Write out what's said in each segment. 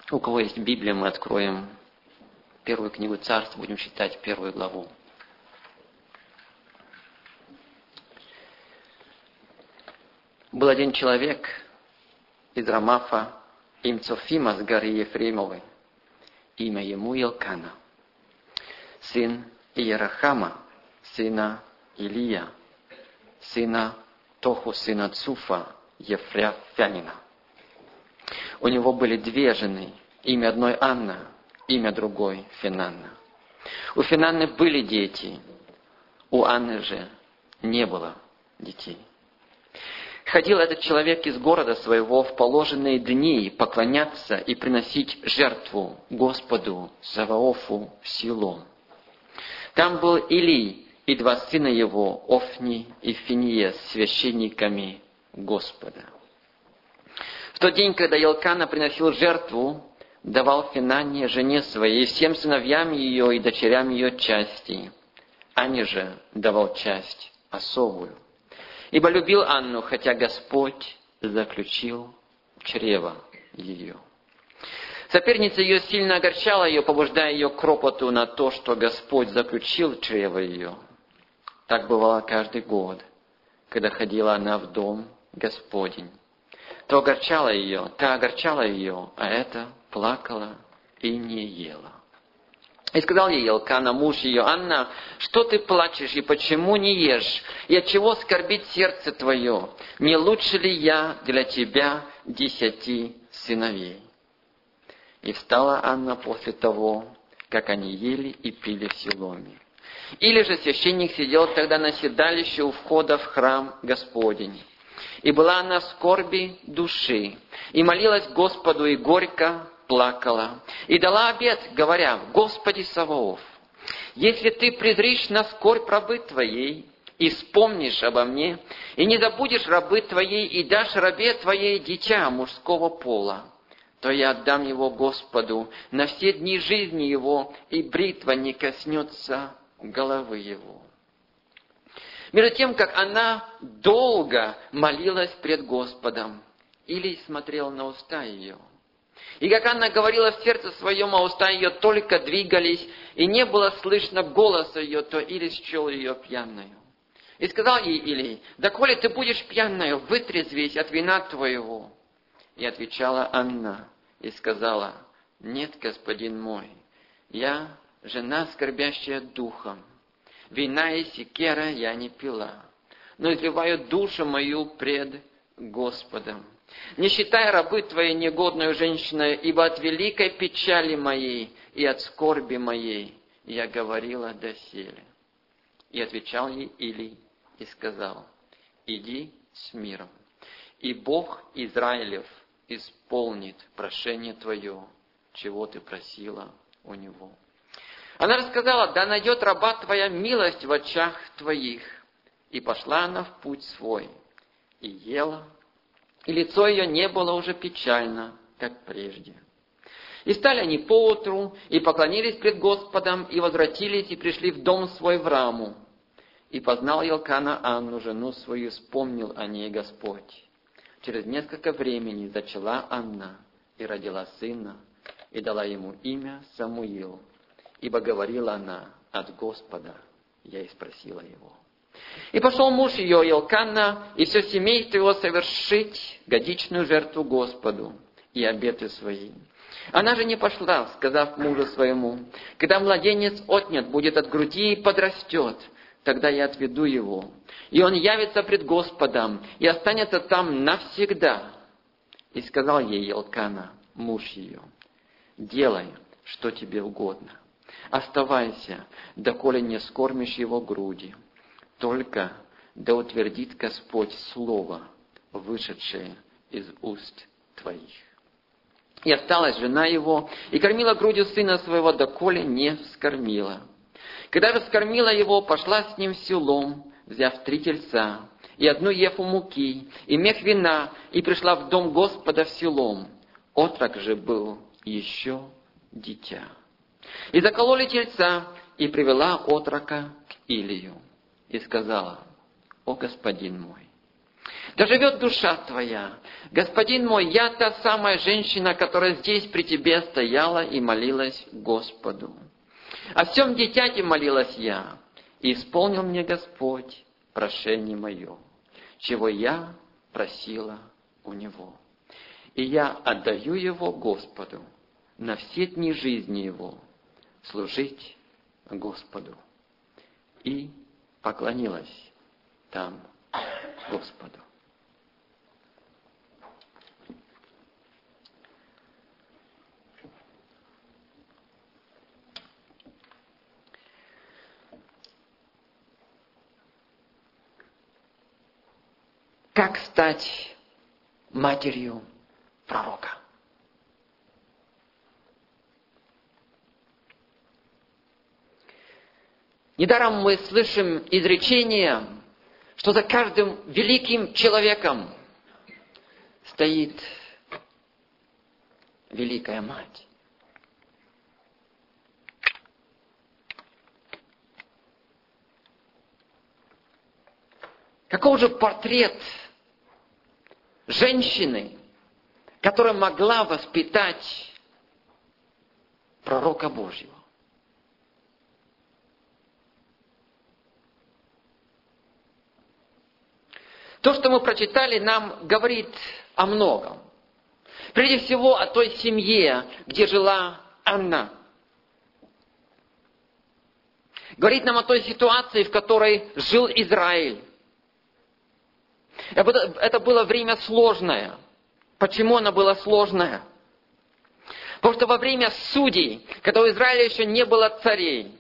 У кого есть Библия, мы откроем первую книгу Царств, будем читать 1 главу. Был один человек из Рамафа, им Цофима с горы Ефремовой, имя ему Елкана, сын Иерахама, сына Илия, сына Тоху, сына Цуфа, Ефряфянина. У него были две жены, имя одной Анна, имя другой Фенанна. У Фенанны были дети, у Анны же не было детей. Ходил этот человек из города своего в положенные дни поклоняться и приносить жертву Господу Саваофу в Сило. Там был Илий и два сына его, Офни и Финиес, священниками Господа. В тот день, когда Елкана приносил жертву, давал Фенанне, жене своей, и всем сыновьям ее и дочерям ее части. Анне же давал часть особую. Ибо любил Анну, хотя Господь заключил чрево ее. Соперница ее сильно огорчала ее, побуждая ее к ропоту на то, что Господь заключил чрево ее. Так бывало каждый год, когда ходила она в дом Господень. То огорчала ее, та огорчала ее, а эта плакала и не ела. И сказал ей Елкана, муж ее: Анна, что ты плачешь и почему не ешь? И от чего скорбит сердце твое? Не лучше ли я для тебя 10 сыновей? И встала Анна после того, как они ели и пили в Силоме. Или же священник сидел тогда на седалище у входа в храм Господень. И была она в скорби души, и молилась Господу, и горько плакала, и дала обет, говоря: Господи Саваоф, если ты презришь на скорбь рабы твоей, и вспомнишь обо мне, и не забудешь рабы твоей, и дашь рабе твоей дитя мужского пола, то я отдам его Господу на все дни жизни его, и бритва не коснется головы его. Между тем, как она долго молилась пред Господом, Илий смотрел на уста ее. И как Анна говорила в сердце своем, а уста ее только двигались, и не было слышно голоса ее, то Илий счел ее пьяною. И сказал ей Илий: доколе ты будешь пьяною, вытрезвись от вина твоего. И отвечала Анна и сказала: нет, господин мой, я жена, скорбящая духом. Вина и секера я не пила, но изливаю душу мою пред Господом. Не считай рабы твоей негодную женщиной, ибо от великой печали моей и от скорби моей я говорила доселе. И отвечал ей Илий и сказал: иди с миром, и Бог Израилев исполнит прошение твое, чего ты просила у него. Она рассказала: да найдет раба твоя милость в очах твоих. И пошла она в путь свой, и ела, и лицо ее не было уже печально, как прежде. И стали они поутру, и поклонились пред Господом, и возвратились, и пришли в дом свой в Раму. И познал Елкана Анну, жену свою, вспомнил о ней Господь. Через несколько времени зачала Анна, и родила сына, и дала ему имя Самуил. Ибо говорила она: от Господа я и спросила его. И пошел муж ее, Елкана, и все семейство его совершить годичную жертву Господу и обеты свои. Она же не пошла, сказав мужу своему: когда младенец отнят будет от груди и подрастет, тогда я отведу его, и он явится пред Господом, и останется там навсегда. И сказал ей Елкана, муж ее: делай, что тебе угодно. Оставайся, доколе не скормишь его груди. Только да утвердит Господь слово, вышедшее из уст твоих. И осталась жена его, и кормила грудью сына своего, доколе не вскормила. Когда же вскормила его, пошла с ним в селом, взяв 3 тельца, и 1 ефу муки, и мех вина, и пришла в дом Господа в селом. Отрок же был еще дитя. И закололи тельца, и привела отрока к Илию, и сказала: о господин мой, Да живет душа твоя. Господин мой, я та самая женщина, которая здесь при тебе стояла и молилась Господу. О всем дитяти молилась я, и исполнил мне Господь прошение мое, чего я просила у Него. И я отдаю его Господу на все дни жизни его служить Господу. И поклонилась там Господу. Как стать матерью пророка? Недаром мы слышим изречение, что за каждым великим человеком стоит великая мать. Каков же портрет женщины, которая могла воспитать пророка Божьего? То, что мы прочитали, нам говорит о многом. Прежде всего, о той семье, где жила Анна. Говорит нам о той ситуации, в которой жил Израиль. Это было время сложное. Почему оно было сложное? Потому что во время судей, когда у Израиля еще не было царей,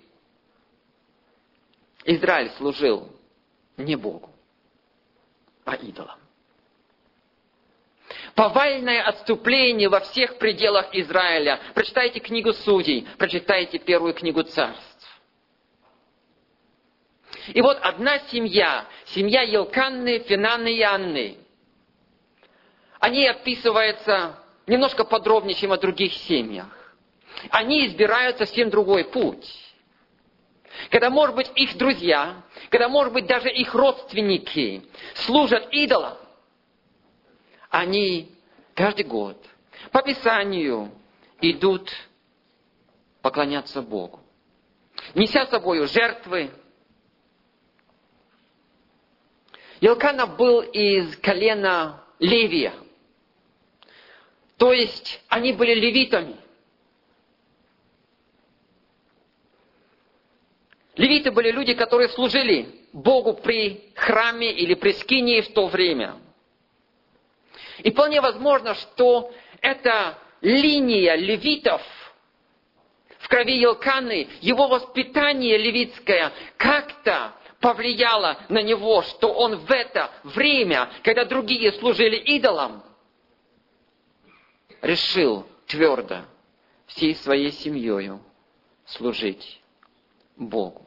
Израиль служил не Богу, а идолам. Повальное отступление во всех пределах Израиля. Прочитайте книгу Судей, прочитайте первую книгу Царств. И вот одна семья, семья Елканны, Финанны и Анны, о ней описывается немножко подробнее, чем о других семьях. Они избирают совсем другой путь. Когда, может быть, их друзья, когда, может быть, даже их родственники служат идолам, они каждый год по Писанию идут поклоняться Богу, неся с собой жертвы. Елкана был из колена Левия, то есть они были левитами. Левиты были люди, которые служили Богу при храме или при скинии в то время. И вполне возможно, что эта линия левитов в крови Елканы, его воспитание левитское как-то повлияло на него, что он в это время, когда другие служили идолам, решил твердо всей своей семьей служить Богу.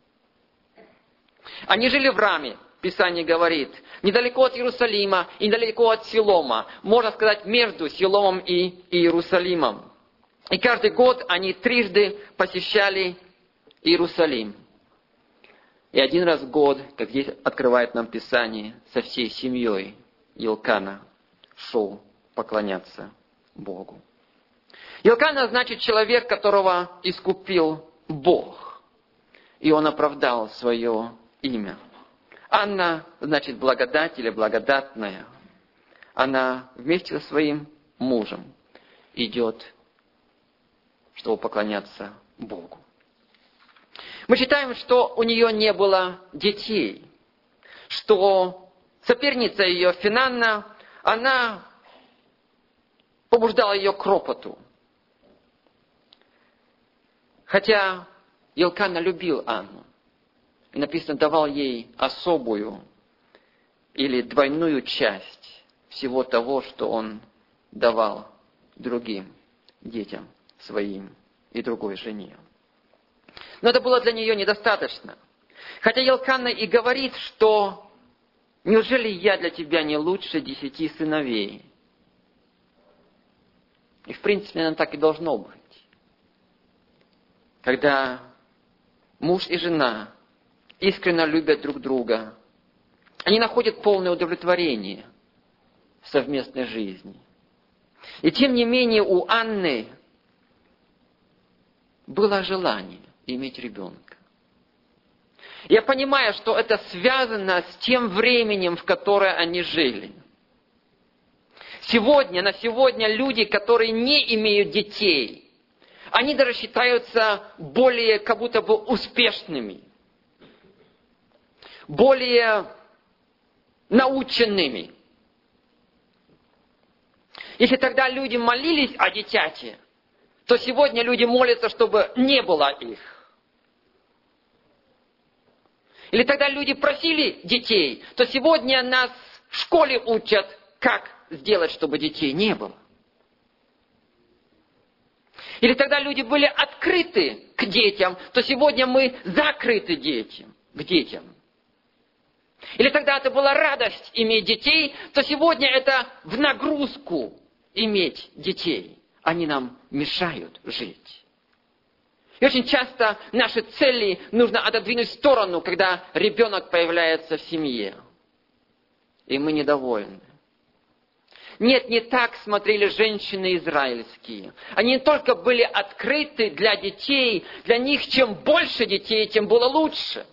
Они жили в Раме, Писание говорит, недалеко от Иерусалима и недалеко от Силома, можно сказать, между Силомом и Иерусалимом. И каждый год они трижды посещали Иерусалим. И один раз в год, как здесь открывает нам Писание, со всей семьей Елкана шел поклоняться Богу. Елкана значит человек, которого искупил Бог. И он оправдал свое имя. Анна значит благодать или благодатная. Она вместе со своим мужем идет, чтобы поклоняться Богу. Мы читаем, что у нее не было детей, что соперница ее Финанна, она побуждала ее к ропоту. Хотя Елкана любил Анну. И написано, давал ей особую или двойную часть всего того, что он давал другим детям своим и другой жене. Но это было для нее недостаточно. Хотя Елкана и говорит, что неужели я для тебя не лучше 10 сыновей? И в принципе, наверное, так и должно быть. Когда муж и жена искренне любят друг друга, Они находят полное удовлетворение в совместной жизни. И тем не менее у Анны было желание иметь ребенка. Я понимаю, что это связано с тем временем, в которое они жили. На сегодня люди, которые не имеют детей, они даже считаются более как будто бы успешными, более наученными. Если тогда люди молились о дитяти, то сегодня люди молятся, чтобы не было их. Или тогда люди просили детей, то сегодня нас в школе учат, как сделать, чтобы детей не было. Или тогда люди были открыты к детям, то сегодня мы закрыты к детям. Или тогда это была радость иметь детей, то сегодня это в нагрузку иметь детей. Они нам мешают жить. И очень часто наши цели нужно отодвинуть в сторону, когда ребенок появляется в семье. И мы недовольны. Нет, не так смотрели женщины израильские. Они не только были открыты для детей, для них чем больше детей, тем было лучше.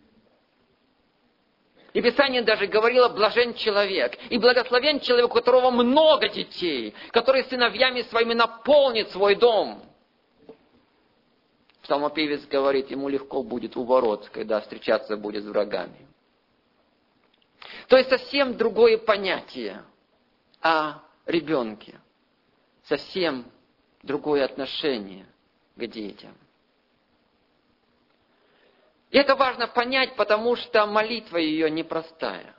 И Писание даже говорило: блажен человек, и благословен человек, у которого много детей, который сыновьями своими наполнит свой дом. Псалмопевец говорит, ему легко будет у ворот, когда встречаться будет с врагами. То есть совсем другое понятие о ребенке. Совсем другое отношение к детям. И это важно понять, потому что молитва ее непростая.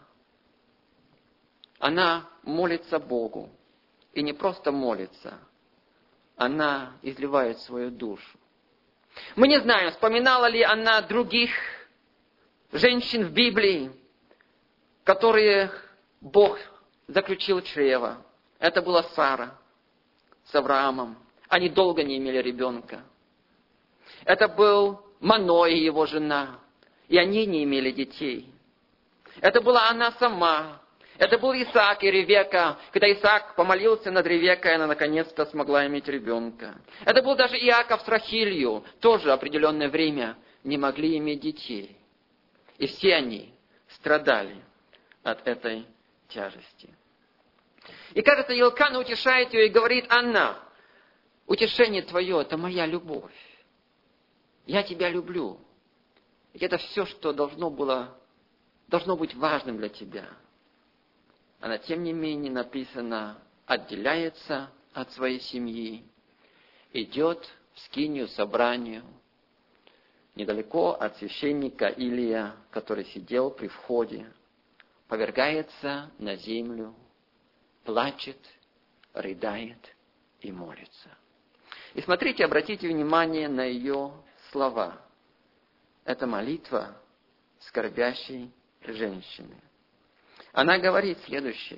Она молится Богу. И не просто молится, она изливает свою душу. Мы не знаем, вспоминала ли она других женщин в Библии, которые Бог заключил чрево. Это была Сара с Авраамом. Они долго не имели ребенка. Это был Маной, его жена. И они не имели детей. Это была она сама. Это был Исаак и Ревека. Когда Исаак помолился над Ревекой, она наконец-то смогла иметь ребенка. Это был даже Иаков с Рахилью. Тоже определенное время не могли иметь детей. И все они страдали от этой тяжести. И кажется, Елкана утешает ее и говорит: Анна, утешение твое — это моя любовь. Я тебя люблю. И это все, что должно быть важным для тебя. Она, тем не менее, написано, отделяется от своей семьи, идет в скинию собранию, недалеко от священника Илия, который сидел при входе, повергается на землю, плачет, рыдает и молится. И смотрите, обратите внимание на ее слова. Это молитва скорбящей женщины. Она говорит следующее.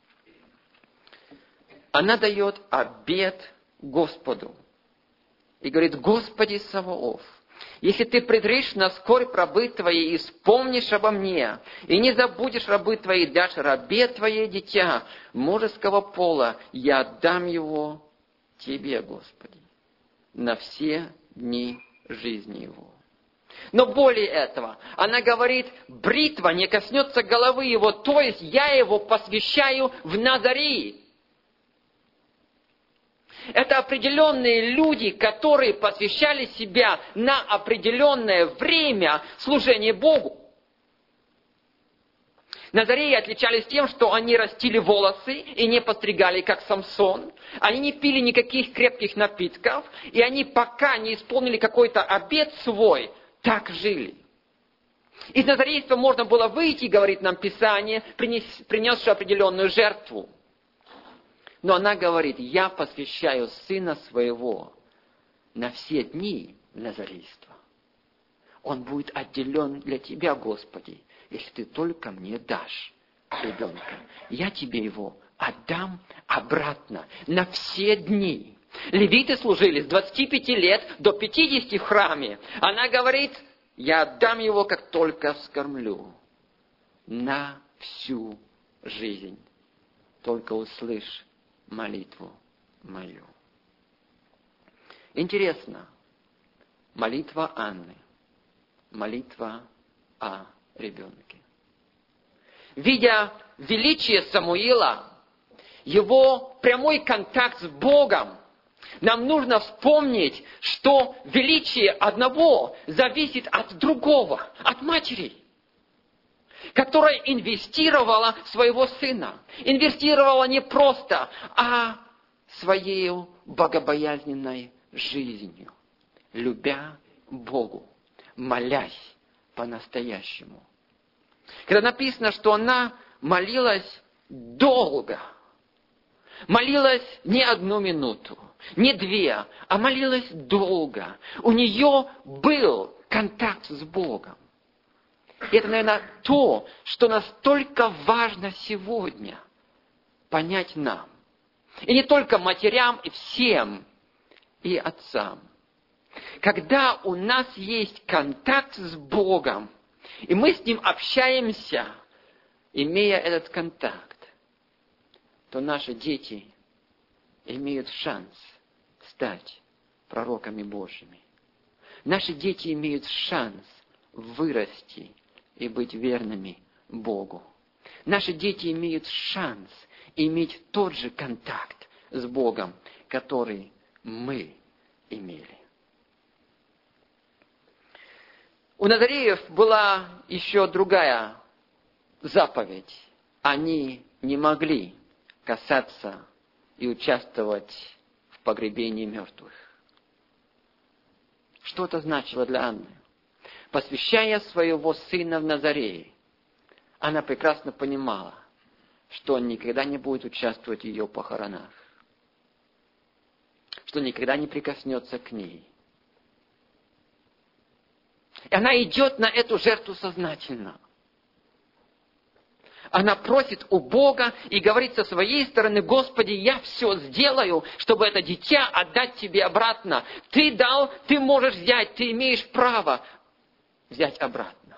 Она дает обет Господу. И говорит: Господи Саваоф, если ты предришь на скорбь рабы твоей и вспомнишь обо мне, и не забудешь рабы твои, дашь рабе твоей дитя мужеского пола, я отдам его тебе, Господи, на все дни жизни его. Но более этого, она говорит: бритва не коснется головы его, то есть я его посвящаю в Назарии. Это определенные люди, которые посвящали себя на определенное время служения Богу. Назареи отличались тем, что они растили волосы и не постригали, как Самсон. Они не пили никаких крепких напитков, и они, пока не исполнили какой-то обет свой, так жили. Из назарейства можно было выйти, говорит нам Писание, принесши определенную жертву. Но она говорит: я посвящаю сына своего на все дни назарейства. Он будет отделен для тебя, Господи, если ты только мне дашь ребенка. Я тебе его отдам обратно на все дни. Левиты служили с 25 лет до 50 в храме. Она говорит: я отдам его, как только вскормлю. на всю жизнь. Только услышь молитву мою. Интересно, молитва Анны, молитва о ребенке. Видя величие Самуила, его прямой контакт с Богом, нам нужно вспомнить, что величие одного зависит от другого, от матери, которая инвестировала в своего сына. Инвестировала не просто, а своей богобоязненной жизнью, любя Богу, молясь по-настоящему. Когда написано, что она молилась долго, молилась не 1 минуту, не 2, а молилась долго. У нее был контакт с Богом. И это, наверное, то, что настолько важно сегодня понять нам. И не только матерям, и всем, и отцам. Когда у нас есть контакт с Богом, и мы с Ним общаемся, имея этот контакт, то наши дети имеют шанс стать пророками Божьими. Наши дети имеют шанс вырасти и быть верными Богу. Наши дети имеют шанс иметь тот же контакт с Богом, который мы имели. У назареев была еще другая заповедь. Они не могли касаться и участвовать в погребении мертвых. Что это значило для Анны? Посвящая своего сына в Назарее, она прекрасно понимала, что он никогда не будет участвовать в ее похоронах, что никогда не прикоснется к ней. И она идет на эту жертву сознательно. Она просит у Бога и говорит со своей стороны: Господи, я все сделаю, чтобы это дитя отдать Тебе обратно. Ты дал, Ты можешь взять, Ты имеешь право взять обратно.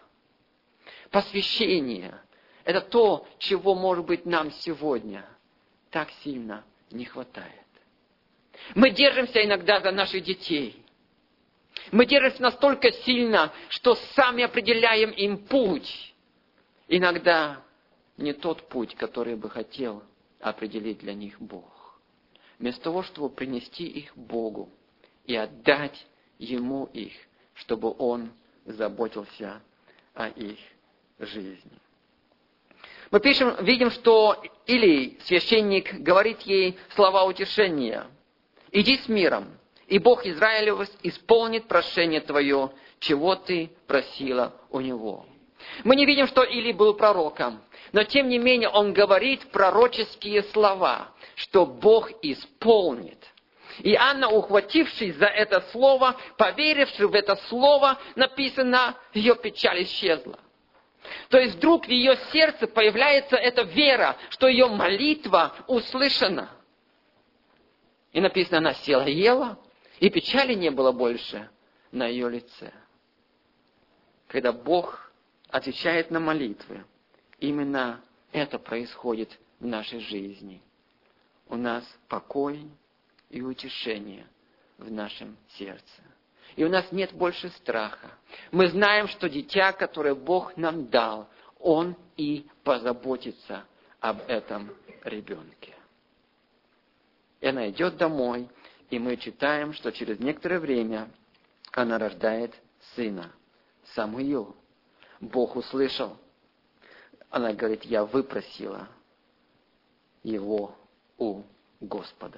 Посвящение – это то, чего, может быть, нам сегодня так сильно не хватает. Мы держимся иногда за наших детей. Мы держимся настолько сильно, что сами определяем им путь. Иногда не тот путь, который бы хотел определить для них Бог. Вместо того, чтобы принести их Богу и отдать Ему их, чтобы Он заботился о их жизни. Мы видим, что Илий, священник, говорит ей слова утешения. «Иди с миром, и Бог Израилев исполнит прошение твое, чего ты просила у него». Мы не видим, что Илий был пророком, но тем не менее он говорит пророческие слова, что Бог исполнит. И Анна, ухватившись за это слово, поверивши в это слово, написано, ее печаль исчезла. То есть вдруг в ее сердце появляется эта вера, что ее молитва услышана. И написано, она села и ела, и печали не было больше на ее лице. Когда Бог отвечает на молитвы, именно это происходит в нашей жизни. У нас покой и утешение в нашем сердце. И у нас нет больше страха. Мы знаем, что дитя, которое Бог нам дал, Он и позаботится об этом ребенке. И она идет домой, и мы читаем, что через некоторое время она рождает сына, Самуил. Бог услышал. Она говорит, я выпросила его у Господа.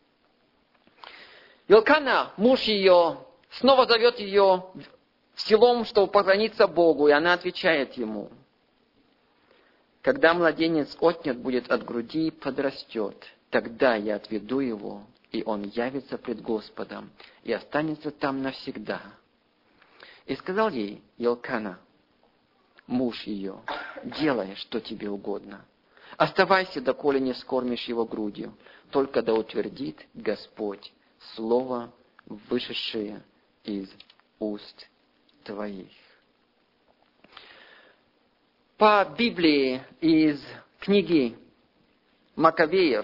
Елкана, муж ее, снова зовет ее в селом, чтобы поклониться Богу, и она отвечает ему: когда младенец отнят будет от груди и подрастет, тогда я отведу его, и он явится пред Господом, и останется там навсегда. И сказал ей Елкана, муж ее: делай, что тебе угодно. Оставайся, доколе не скормишь его грудью, только да утвердит Господь слово, вышедшее из уст твоих. По Библии из книги Маковеев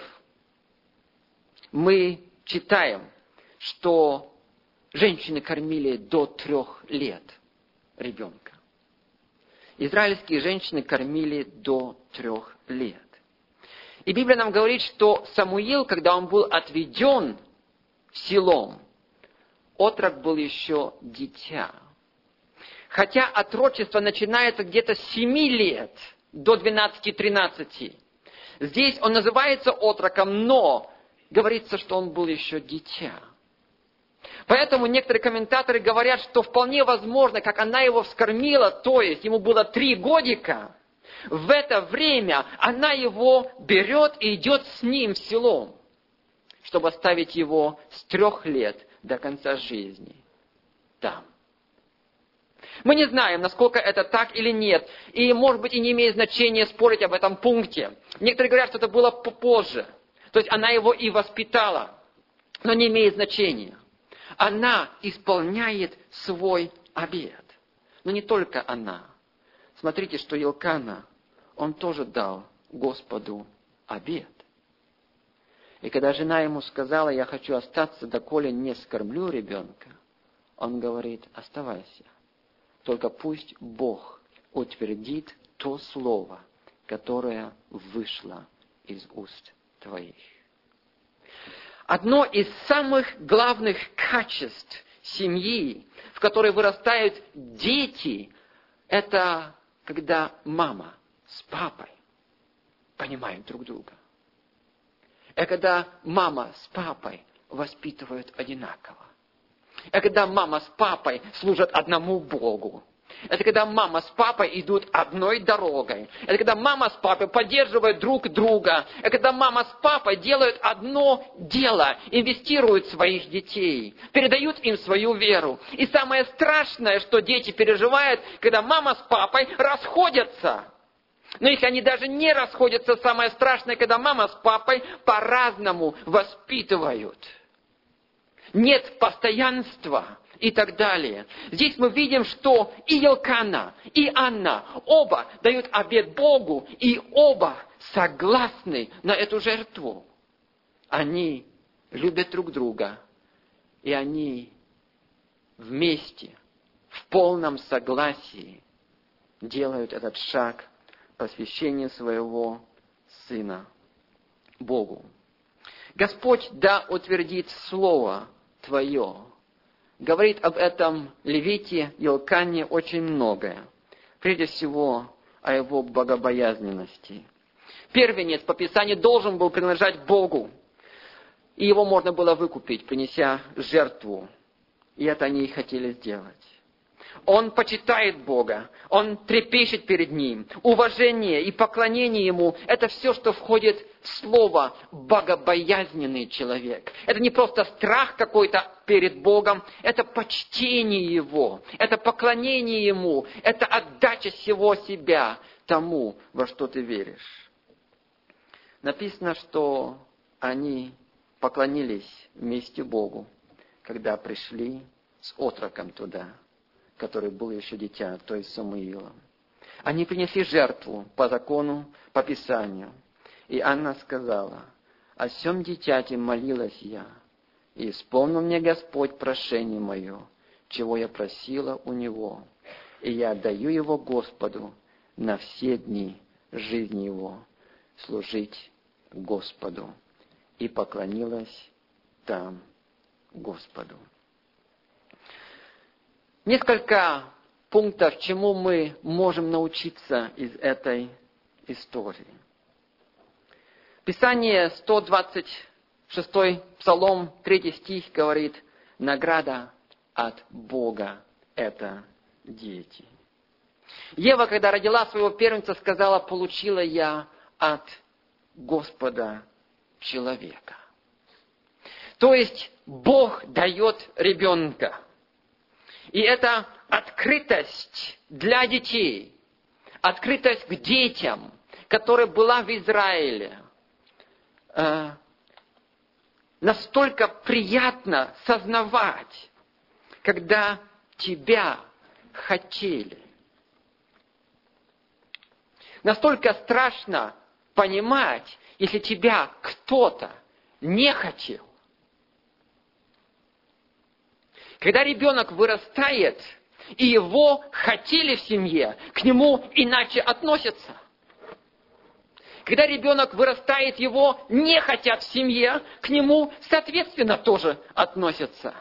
мы читаем, что женщины кормили до 3 лет ребенка. Израильские женщины кормили до 3 лет. И Библия нам говорит, что Самуил, когда он был отведен в Силом, отрок был еще дитя. Хотя отрочество начинается где-то с 7 лет до 12-13. Здесь он называется отроком, но говорится, что он был еще дитя. Поэтому некоторые комментаторы говорят, что вполне возможно, как она его вскормила, то есть ему было 3 годика, в это время она его берет и идет с ним в село, чтобы оставить его с 3 лет до конца жизни там. Мы не знаем, насколько это так или нет, и, может быть, и не имеет значения спорить об этом пункте. Некоторые говорят, что это было позже, то есть она его и воспитала, но не имеет значения. Она исполняет свой обет. Но не только она. Смотрите, что Елкана, он тоже дал Господу обет. И когда жена ему сказала: я хочу остаться, доколе не скормлю ребенка, он говорит: оставайся. Только пусть Бог утвердит то слово, которое вышло из уст твоих. Одно из самых главных качеств семьи, в которой вырастают дети, это когда мама с папой понимают друг друга. Это когда мама с папой воспитывают одинаково. Это когда мама с папой служат одному Богу. Это когда мама с папой идут одной дорогой. Это когда мама с папой поддерживают друг друга. Это когда мама с папой делают одно дело, инвестируют в своих детей, передают им свою веру. И самое страшное, что дети переживают, когда мама с папой расходятся. Но если они даже не расходятся, самое страшное, когда мама с папой по-разному воспитывают. Нет постоянства и так далее. Здесь мы видим, что и Елкана, и Анна оба дают обет Богу, и оба согласны на эту жертву. Они любят друг друга, и они вместе, в полном согласии делают этот шаг посвящения своего сына Богу. Господь да утвердит слово Твое. Говорит об этом Левите Елкане очень многое. Прежде всего, о его богобоязненности. Первенец по Писанию должен был принадлежать Богу. И его можно было выкупить, принеся жертву. И это они и хотели сделать. Он почитает Бога, он трепещет перед Ним. Уважение и поклонение Ему – это все, что входит в слово «богобоязненный человек». Это не просто страх какой-то перед Богом, это почтение Его, это поклонение Ему, это отдача всего себя тому, во что ты веришь. Написано, что они поклонились вместе Богу, когда пришли с отроком туда, который был еще дитя, то есть Самуилом. Они принесли жертву по закону, по Писанию. И Анна сказала: «О сем дитяти молилась я, и исполнил мне Господь прошение мое, чего я просила у Него, и я отдаю его Господу на все дни жизни его, служить Господу». И поклонилась там Господу. Несколько пунктов, чему мы можем научиться из этой истории. Писание 126 Псалом, 3 стих говорит: «Награда от Бога – это дети». Ева, когда родила своего первенца, сказала: «Получила я от Господа человека». То есть Бог дает ребенка. И это открытость для детей, открытость к детям, которая была в Израиле. Настолько приятно сознавать, когда тебя хотели. настолько страшно понимать, если тебя кто-то не хотел. Когда ребенок вырастает, и его хотели в семье, к нему иначе относятся. Когда ребенок вырастает, его не хотят в семье, к нему, соответственно, тоже относятся.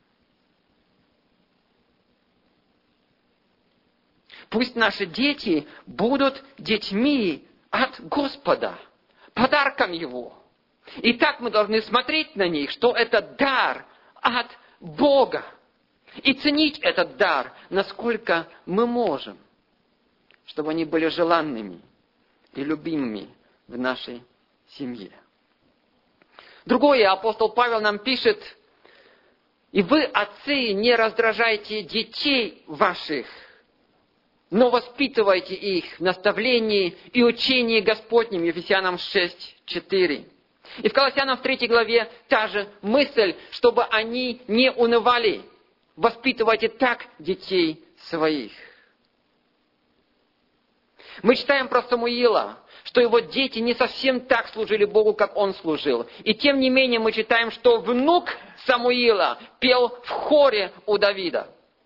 Пусть наши дети будут детьми от Господа, подарком Его. И так мы должны смотреть на них, что это дар от Бога. И ценить этот дар, насколько мы можем, чтобы они были желанными и любимыми в нашей семье. Другое, апостол Павел нам пишет: «И вы, отцы, не раздражайте детей ваших, но воспитывайте их в наставлении и учении Господнем». Ефесянам 6:4. И в Колоссянам в 3 главе та же мысль, чтобы они не унывали. Воспитывайте так детей своих. Мы читаем про Самуила, что его дети не совсем так служили Богу, как он служил. И тем не менее мы читаем, что внук Самуила пел в хоре у Давида.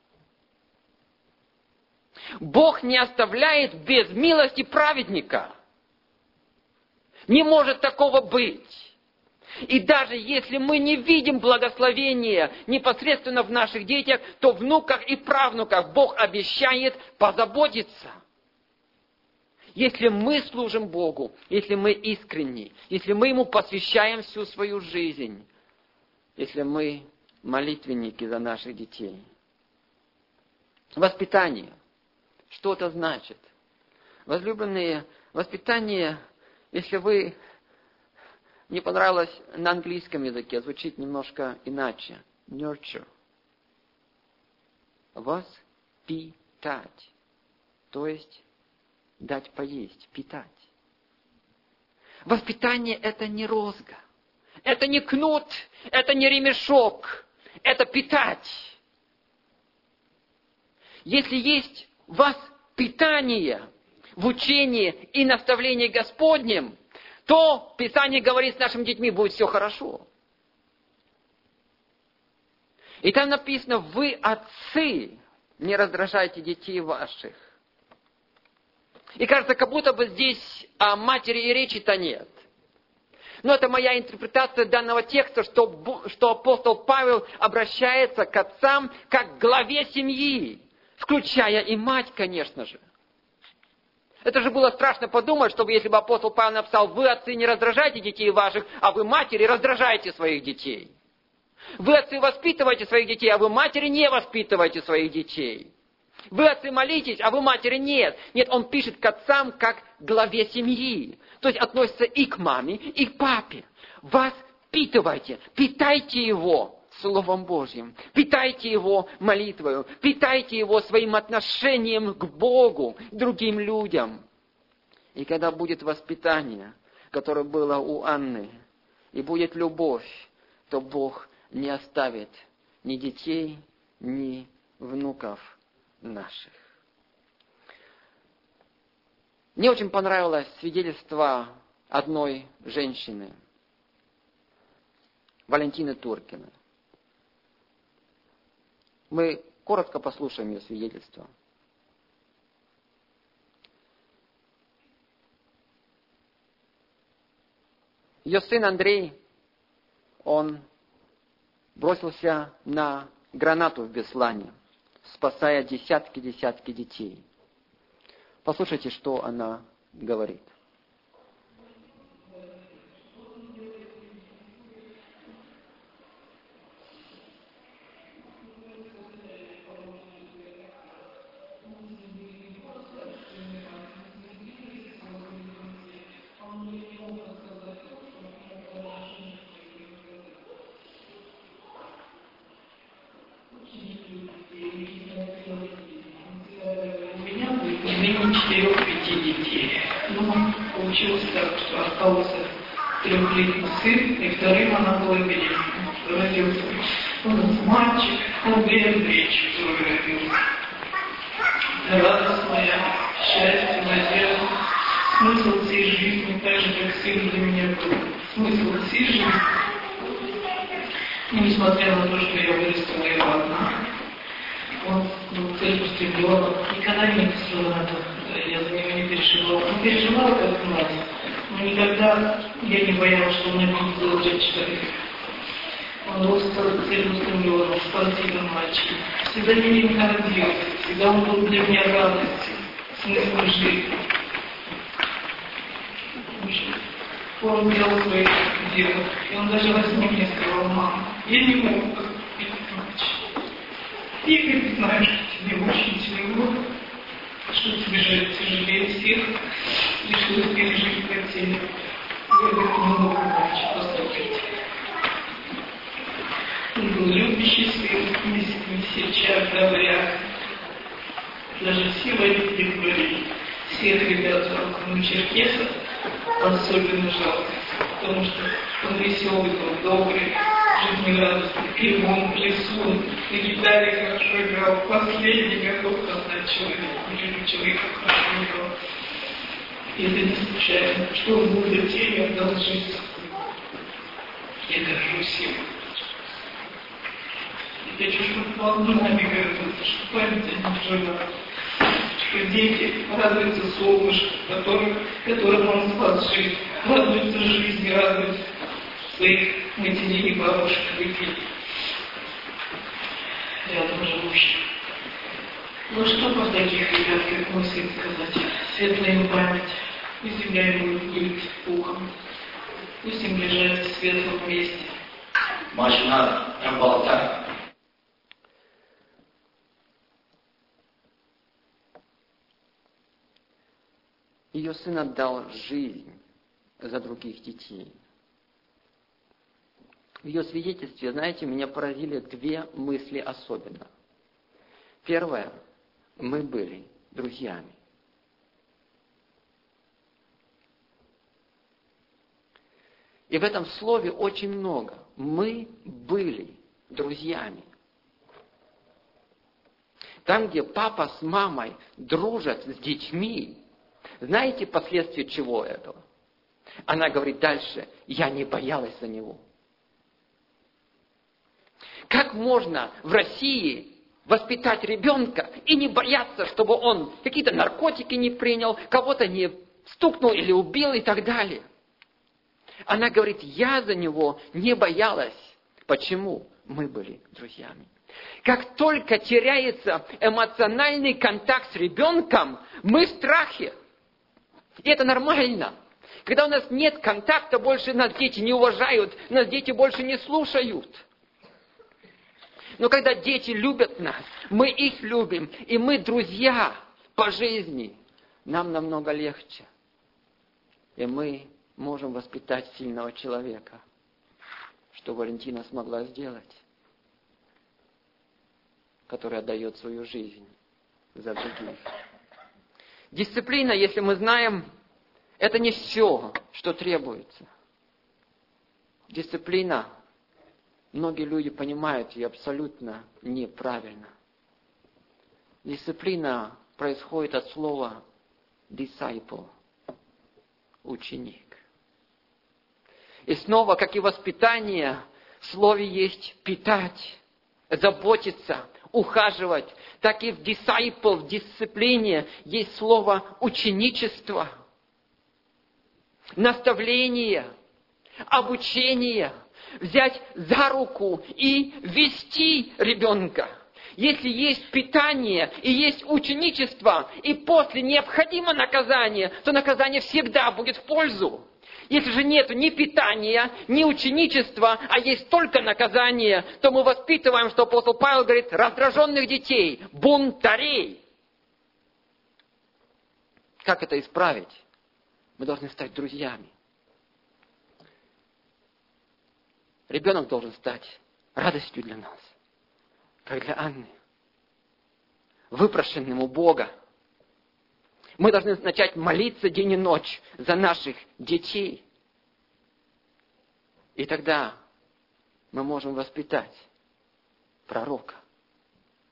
Бог не оставляет без милости праведника. Не может такого быть. И даже если мы не видим благословения непосредственно в наших детях, то в внуках и правнуках Бог обещает позаботиться. Если мы служим Богу, если мы искренни, если мы Ему посвящаем всю свою жизнь, если мы молитвенники за наших детей. Воспитание. Что это значит? Возлюбленные, воспитание, если вы... Не понравилось на английском языке, звучит немножко иначе. Nurture. Воспитать. То есть дать поесть, питать. Воспитание – это не розга. Это не кнут, это не ремешок. Это питать. Если есть воспитание в учении и наставлении Господнем, то Писание говорит, с нашими детьми будет все хорошо. И там написано: вы, отцы, не раздражайте детей ваших. И кажется, как будто бы здесь о матери и речи-то нет. Но это моя интерпретация данного текста, что апостол Павел обращается к отцам как к главе семьи, включая и мать, конечно же. Это же было страшно подумать, чтобы если бы апостол Павел написал: вы, отцы, не раздражайте детей ваших, а вы, матери, раздражайте своих детей. Вы, отцы, воспитывайте своих детей, а вы, матери, не воспитывайте своих детей. Вы, отцы, молитесь, а вы, матери, нет. Нет, он пишет к отцам как к главе семьи. То есть относится и к маме, и к папе. Воспитывайте, питайте его Словом Божьим. Питайте его молитвою. Питайте его своим отношением к Богу, к другим людям. И когда будет воспитание, которое было у Анны, и будет любовь, то Бог не оставит ни детей, ни внуков наших. Мне очень понравилось свидетельство одной женщины, Валентины Туркиной. Мы коротко послушаем ее свидетельство. Ее сын Андрей, он бросился на гранату в Беслане, спасая десятки детей. Послушайте, что она говорит. Остался 3-летний сын, и вторым она была беременна. Родился у нас мальчик, Андрей Андреевич родился. Радость моя, счастье, надежда, смысл всей жизни, так же, как сын для меня был смысл всей жизни. И несмотря на то, что я вырастила его одна, он был целеустремлен, никогда не мыслил на это, я за него не переживала. Он переживал как мать, но никогда я не боялась, что он обидит другого человека. Он был целеустремленным, спортивным мальчиком. Всегда меня не гордился, всегда он был для меня радостью, смыслом жизни. Он делал своих делов, и он даже во сне мне сказал: мама, я не могу поступить иначе. И говорит: знаешь, что тебе очень тяжело, что тебе жить тяжелее всех, и что ты пережить хотели. Я говорю: не могу иначе поступить. Он был любящий сын, не сейчас говорят. Даже все водители говорили, всех ребят вокруг черкесов особенно жалко, потому что он веселый был, добрый, жизнерадостный, пивом, плесун, на гитаре хорошо играл, последний готов создать человека, человека хорошо играл. И это не случайно, что он был для тени, отдал жизнь. Я горжусь им. Я чувствую волнами гордиться, что память о них жива. Что дети радуются солнышку, которым он спас жизнь, радуются жизни, радуются своих матерей и бабушек, детей, рядом живущих. Ну что про таких ребят, как мой сын, сказать? Светлая ему память, пусть земля ему будет пухом, пусть им лежат в светлом месте. Машина болтает. Ее сын отдал жизнь за других детей. В ее свидетельстве, знаете, меня поразили две мысли особенно. Первое. Мы были друзьями. И в этом слове очень много. Мы были друзьями. Там, где папа с мамой дружат с детьми, знаете последствия чего этого? Она говорит дальше: я не боялась за него. Как можно в России воспитать ребенка и не бояться, чтобы он какие-то наркотики не принял, кого-то не стукнул или убил и так далее? Она говорит: я за него не боялась. Почему? Мы были друзьями. Как только теряется эмоциональный контакт с ребенком, мы в страхе. И это нормально. Когда у нас нет контакта, больше нас дети не уважают, нас дети больше не слушают. Но когда дети любят нас, мы их любим, и мы друзья по жизни, нам намного легче. И мы можем воспитать сильного человека, что Валентина смогла сделать, который отдает свою жизнь за других. Дисциплина, если мы знаем, это не все, что требуется. Дисциплина, многие люди понимают ее абсолютно неправильно. Дисциплина происходит от слова disciple, ученик. И снова, как и воспитание, в слове есть питать, заботиться, ухаживать. Так и в disciple, в дисциплине есть слово ученичество, наставление, обучение, взять за руку и вести ребенка. Если есть питание и есть ученичество, и после необходимо наказание, то наказание всегда будет в пользу. Если же нет ни питания, ни ученичества, а есть только наказание, то мы воспитываем, что апостол Павел говорит, раздраженных детей, бунтарей. Как это исправить? Мы должны стать друзьями. Ребенок должен стать радостью для нас, как для Анны, выпрошенным у Бога. Мы должны начать молиться день и ночь за наших детей. И тогда мы можем воспитать пророка.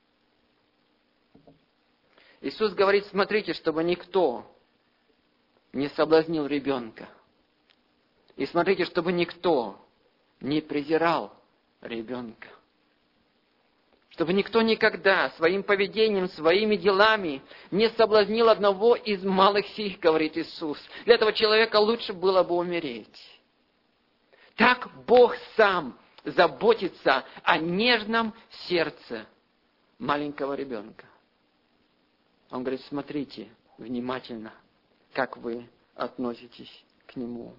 Иисус говорит: смотрите, чтобы никто не соблазнил ребенка. И смотрите, чтобы никто не презирал ребенка. Чтобы никто никогда своим поведением, своими делами не соблазнил одного из малых сих, говорит Иисус. Для этого человека лучше было бы умереть. Так Бог сам заботится о нежном сердце маленького ребенка. Он говорит, смотрите внимательно, как вы относитесь к нему.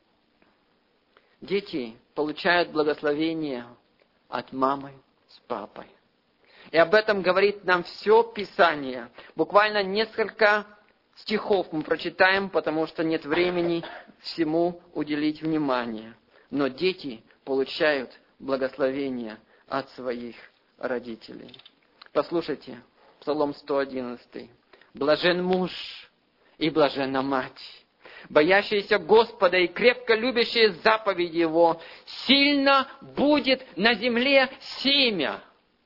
Дети получают благословение от мамы с папой. И об этом говорит нам все Писание. Буквально несколько стихов мы прочитаем, потому что нет времени всему уделить внимание. Но дети получают благословение от своих родителей. Послушайте, Псалом 111. «Блажен муж и блаженна мать, боящаяся Господа и крепко любящая заповеди Его, сильно будет на земле семя».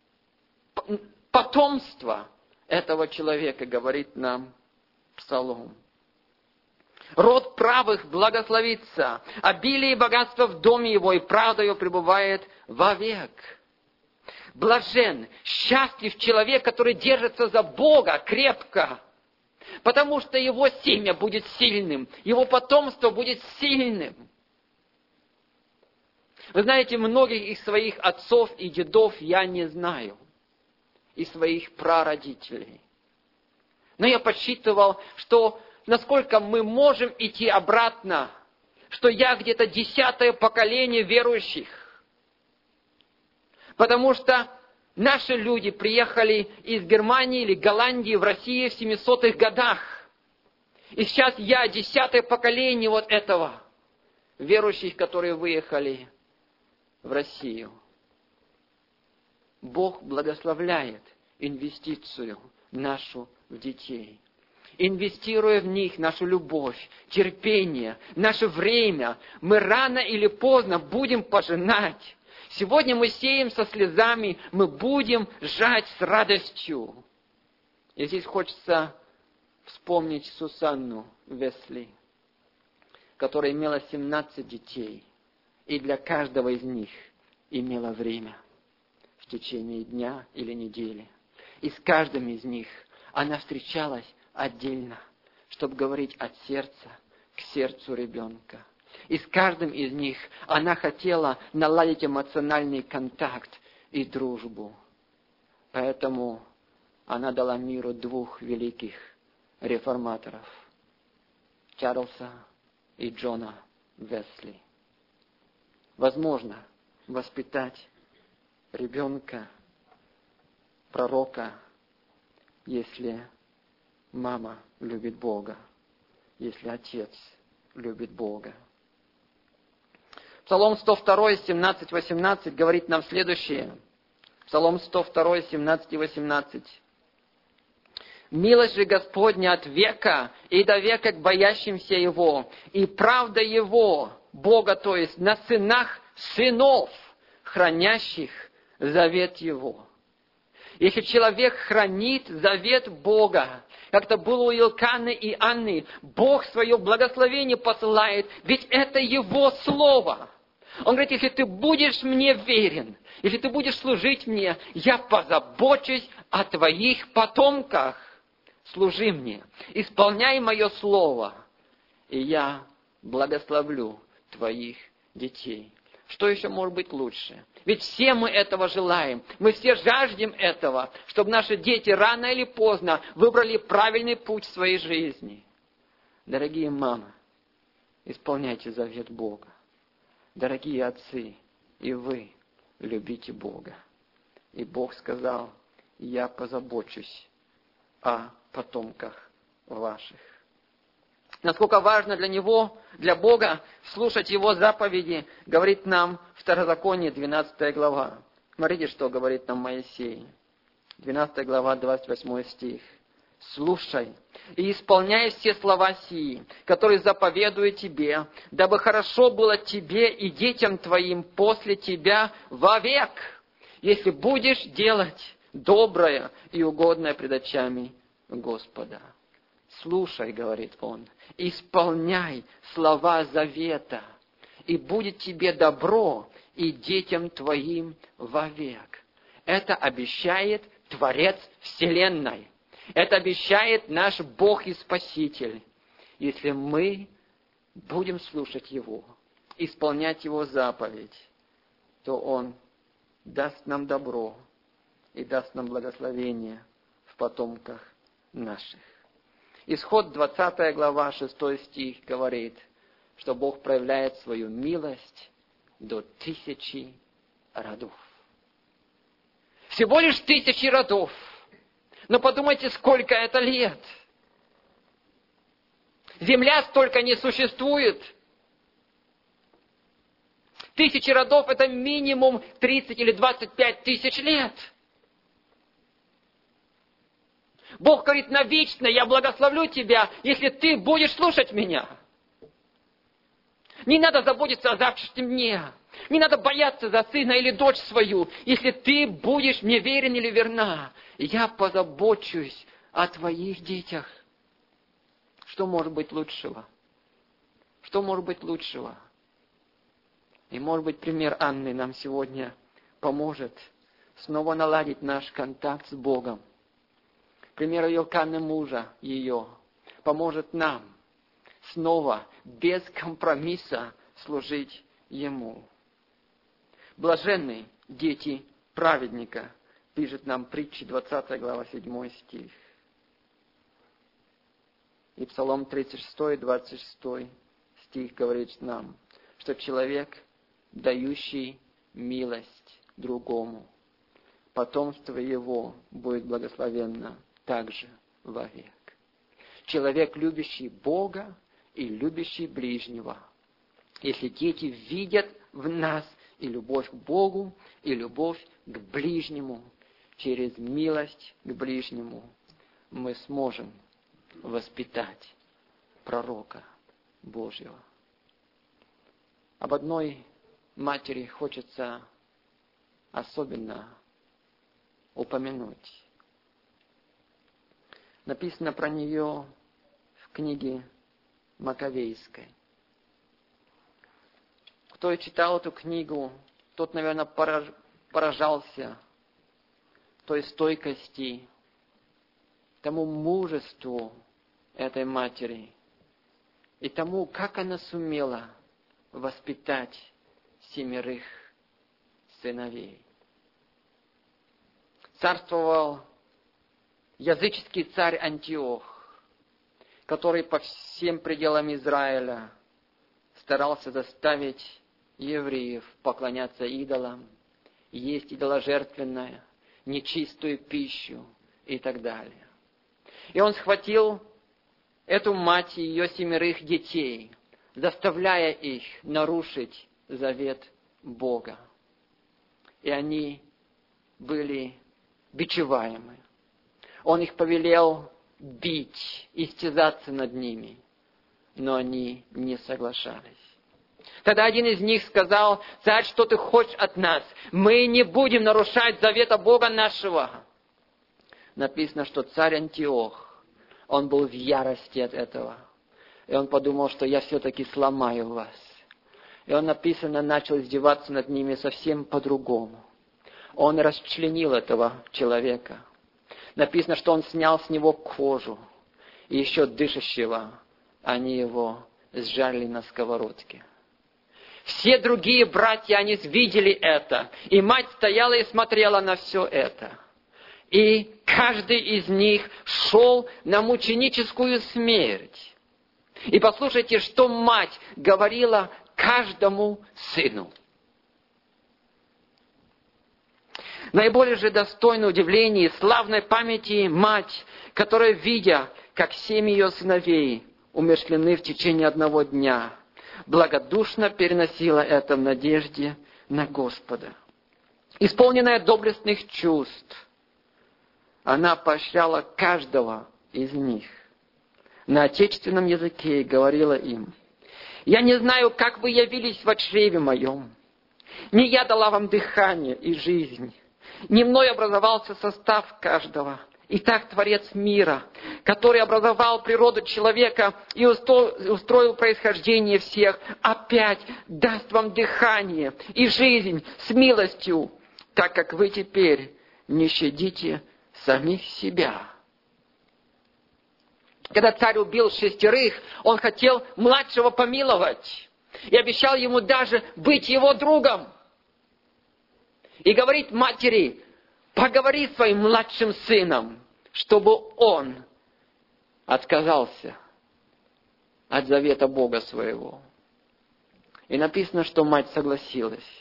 Потомство этого человека, говорит нам Псалом. Род правых благословится, обилие и богатство в доме его, и правда его пребывает вовек. Блажен, счастлив человек, который держится за Бога крепко, потому что его семя будет сильным, его потомство будет сильным. Вы знаете, многих из своих отцов и дедов я не знаю, и своих прародителей. Но я подсчитывал, что насколько мы можем идти обратно, что я где-то 10-е поколение верующих. Потому что наши люди приехали из Германии или Голландии в Россию в 700-х годах. И сейчас я 10-е поколение вот этого, верующих, которые выехали в Россию. Бог благословляет инвестицию нашу в детей. Инвестируя в них нашу любовь, терпение, наше время, мы рано или поздно будем пожинать. Сегодня мы сеем со слезами, мы будем жать с радостью. И здесь хочется вспомнить Сусанну Весли, которая имела 17 детей, и для каждого из них имела время в течение дня или недели. И с каждым из них она встречалась отдельно, чтобы говорить от сердца к сердцу ребенка. И с каждым из них она хотела наладить эмоциональный контакт и дружбу. Поэтому она дала миру 2 великих реформаторов, Чарльза и Джона Весли. Возможно воспитать ребенка, пророка, если мама любит Бога, если отец любит Бога. Псалом 102, 17-18 говорит нам следующее. Псалом 102, 17 и 18. «Милость же Господня от века и до века к боящимся Его, и правда Его, Бога, то есть на сынах сынов, хранящих завет Его». Если человек хранит завет Бога, как это было у Илканы и Анны, Бог свое благословение посылает, ведь это Его Слово. Он говорит, если ты будешь мне верен, если ты будешь служить мне, я позабочусь о твоих потомках. Служи мне, исполняй мое Слово, и я благословлю твоих детей. Что еще может быть лучше? Ведь все мы этого желаем. Мы все жаждем этого, чтобы наши дети рано или поздно выбрали правильный путь в своей жизни. Дорогие мамы, исполняйте завет Бога. Дорогие отцы, и вы любите Бога. И Бог сказал, я позабочусь о потомках ваших. Насколько важно для Него, для Бога, слушать Его заповеди, говорит нам Второзаконие, 12 глава. Смотрите, что говорит нам Моисей. 12 глава, 28 стих. «Слушай и исполняй все слова сии, которые заповедую тебе, дабы хорошо было тебе и детям твоим после тебя вовек, если будешь делать доброе и угодное пред очами Господа». слушай, говорит он, исполняй слова завета, и будет тебе добро и детям твоим вовек. Это обещает Творец Вселенной. Это обещает наш Бог и Спаситель. Если мы будем слушать Его, исполнять Его заповедь, то Он даст нам добро и даст нам благословение в потомках наших. Исход 20 глава, 6 стих говорит, что Бог проявляет свою милость до 1000 родов. Всего лишь 1000 родов. Но подумайте, сколько это лет. Земля столько не существует. 1000 родов – это минимум 30 или 25 тысяч лет. Бог говорит, навечно я благословлю тебя, если ты будешь слушать меня. Не надо заботиться о завтрашнем дне. Не надо бояться за сына или дочь свою. Если ты будешь мне верен или верна, я позабочусь о твоих детях. Что может быть лучшего? Что может быть лучшего? И, может быть, пример Анны нам сегодня поможет снова наладить наш контакт с Богом. Пример Елканы, мужа ее, поможет нам снова без компромисса служить Ему. Блаженны дети праведника, пишет нам притчи 20 глава 7 стих. И Псалом 36, 26 стих говорит нам, что человек, дающий милость другому, потомство его будет благословенно также вовек. Человек, любящий Бога и любящий ближнего. Если дети видят в нас и любовь к Богу, и любовь к ближнему, через милость к ближнему, мы сможем воспитать пророка Божьего. Об одной матери хочется особенно упомянуть. Написано про нее в книге Маковейской. Кто читал эту книгу, тот, наверное, поражался той стойкости, тому мужеству этой матери и тому, как она сумела воспитать 7 сыновей. Царствовал языческий царь Антиох, который по всем пределам Израиля старался заставить евреев поклоняться идолам, есть идоложертвенное, нечистую пищу и так далее. И он схватил эту мать и ее 7 детей, заставляя их нарушить завет Бога. И они были бичеваемы. Он их повелел бить, истязаться над ними, но они не соглашались. Тогда один из них сказал: «Царь, что ты хочешь от нас? Мы не будем нарушать завета Бога нашего». Написано, что царь Антиох, он был в ярости от этого. И он подумал, что я все-таки сломаю вас. И он, написано, начал издеваться над ними совсем по-другому. Он расчленил этого человека. Написано, что он снял с него кожу. И еще дышащего они его сжарили на сковородке. Все другие братья, они видели это. И мать стояла и смотрела на все это. И каждый из них шел на мученическую смерть. И послушайте, что мать говорила каждому сыну. Наиболее же достойно удивления и славной памяти мать, которая, видя, как 7 ее сыновей умерщвлены в течение 1 дня, благодушно переносила это в надежде на Господа. Исполненная доблестных чувств, она поощряла каждого из них. На отечественном языке говорила им: «Я не знаю, как вы явились в чреве моем. Не я дала вам дыхание и жизнь, не мной образовался состав каждого, Итак, Творец мира, который образовал природу человека и устроил происхождение всех, опять даст вам дыхание и жизнь с милостью, так как вы теперь не щадите самих себя. Когда царь убил 6, он хотел младшего помиловать и обещал ему даже быть его другом. И говорит матери: поговори с своим младшим сыном, чтобы он отказался от завета Бога своего. И написано, что мать согласилась.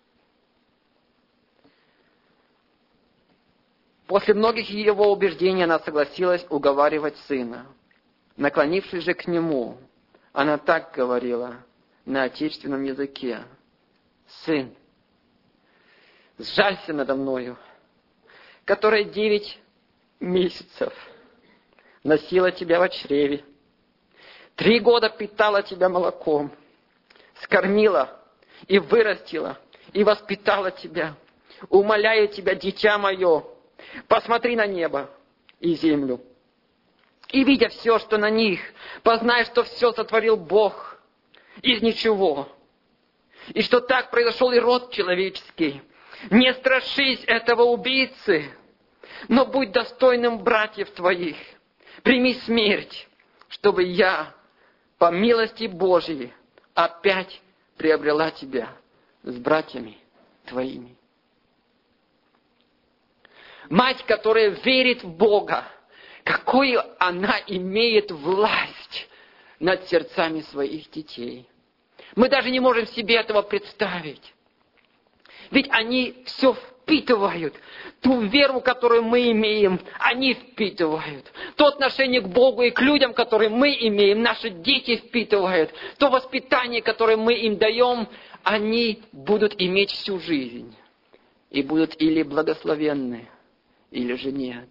После многих его убеждений она согласилась уговаривать сына. Наклонившись же к нему, она так говорила на отечественном языке: «Сын, сжалься надо мною, которая 9 месяцев носила тебя во чреве, 3 года питала тебя молоком, скормила и вырастила, и воспитала тебя. Умоляю тебя, дитя мое, посмотри на небо и землю, и, видя все, что на них, познай, что все сотворил Бог из ничего, и что так произошел и род человеческий. Не страшись этого убийцы, но будь достойным братьев твоих. Прими смерть, чтобы я, по милости Божьей, опять приобрела тебя с братьями твоими». Мать, которая верит в Бога, какую она имеет власть над сердцами своих детей. Мы даже не можем себе этого представить. Ведь они все впитывают. Ту веру, которую мы имеем, они впитывают. То отношение к Богу и к людям, которые мы имеем, наши дети впитывают. То воспитание, которое мы им даем, они будут иметь всю жизнь. И будут или благословенны, или же нет.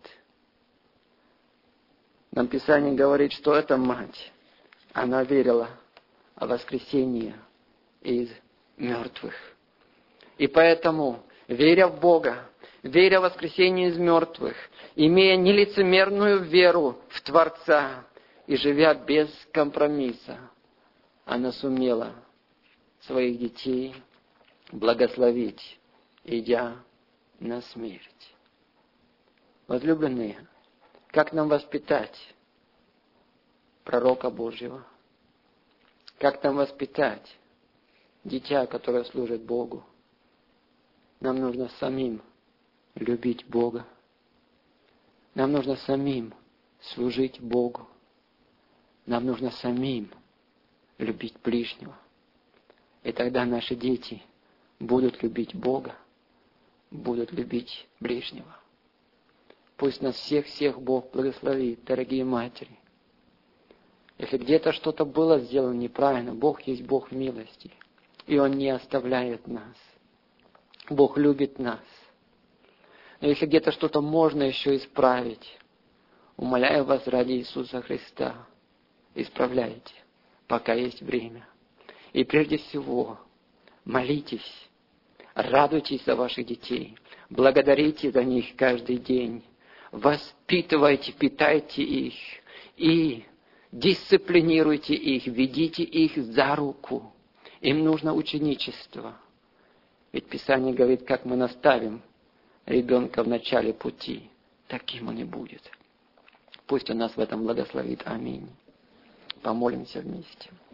Нам Писание говорит, что эта мать, она верила в воскресение из мертвых. И поэтому, веря в Бога, веря в воскресение из мертвых, имея нелицемерную веру в Творца и живя без компромисса, она сумела своих детей благословить, идя на смерть. Возлюбленные, как нам воспитать пророка Божьего? Как нам воспитать дитя, которое служит Богу? Нам нужно самим любить Бога. Нам нужно самим служить Богу. Нам нужно самим любить ближнего. И тогда наши дети будут любить Бога, будут любить ближнего. Пусть нас всех Бог благословит, дорогие матери. Если где-то что-то было сделано неправильно, Бог есть Бог милости, и Он не оставляет нас. Бог любит нас. Но если где-то что-то можно еще исправить, умоляю вас ради Иисуса Христа, исправляйте, пока есть время. И прежде всего, молитесь, радуйтесь за ваших детей, благодарите за них каждый день, воспитывайте, питайте их и дисциплинируйте их, ведите их за руку. Им нужно ученичество. Ведь Писание говорит, как мы наставим ребенка в начале пути, таким он и будет. Пусть Он нас в этом благословит. Аминь. Помолимся вместе.